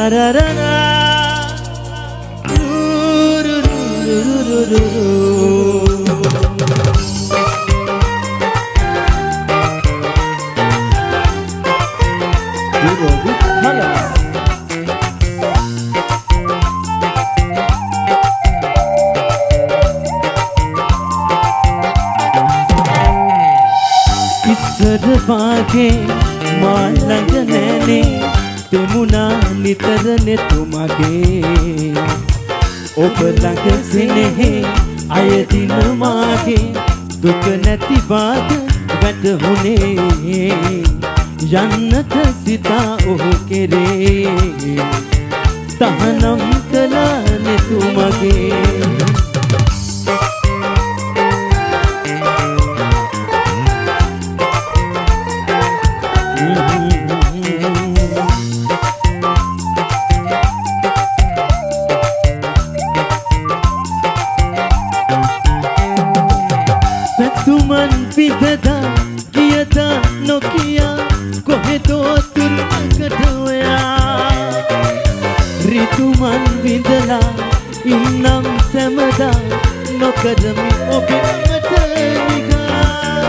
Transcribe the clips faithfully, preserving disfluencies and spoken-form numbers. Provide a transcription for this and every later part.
ra ra ra ru ru ru ru ru ru ඉස්සර වාගේ මා ළඟ නැනේ දෙමුණා නිතර නෙතුමගේ ඔබ ළඟ සිනෙහි අයදින මාගේ දුක නැති වාද වැටහුනේ යන්නට සිතා ඔහු කෙරේ තහනම් කළා නෙතුමගේ තුමන් විදදා ගියදා නොකියා කොහෙදෝ තුරකට ඔයා රිතුමන් විඳලා ඉන්නම් සැමදා නොකරමි ඔබට නිගා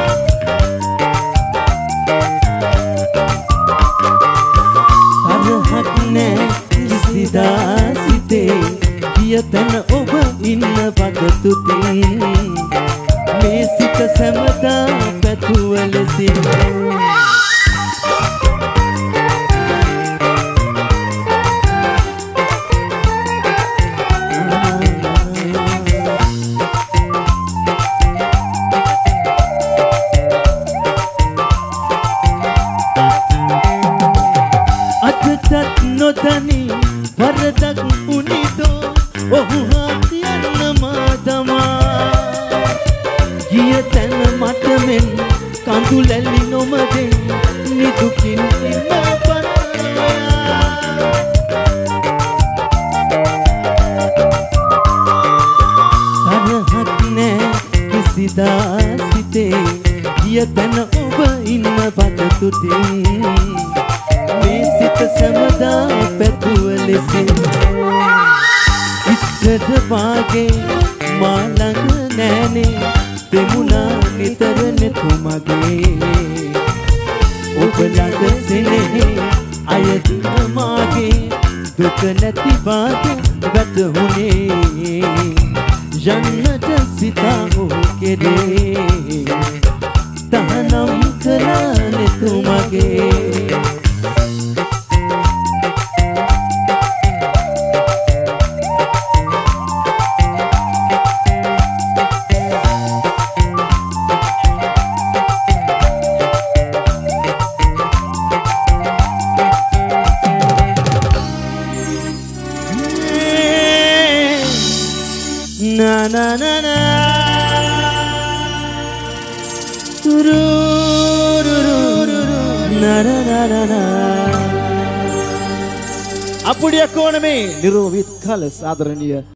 තරහක් නෑ කිසිදා සිතේ ගිය තැන ඔබ ඉන්න වගතුතින් මේ සිත සැමදා පැතුව ලෙසින් අදටත් නොදනි වරදක් උනිදෝ ඔහු හා තියන්නම තමා ගිය තැන මට මෙන් කඳු ලැලි නොමදෙන් නිදුකින් ඉන්න පරයා තරහක් නෑ කිසිදා සිතේ ගිය තැන ඔබ ඉන්න වගතුතින් මේ සිත සැමදා පැතුව ලෙසින් ඉස්සර වාගේ මා ළඟ නෑනේ දෙමුණා නිතර නෙතුමගේ ඔබ ළඟ සිනෙහි අයදින මාගේ දුක නැති වාද වැටහුනේ යන්නට සිතා ඔහු කෙරේ තහනම් කළා නෙතුමගේ na na na na ru ru ru ru na na na na na අපුඩියක් ඕන මේ නිරෝවිත් කලස් ආදරණීය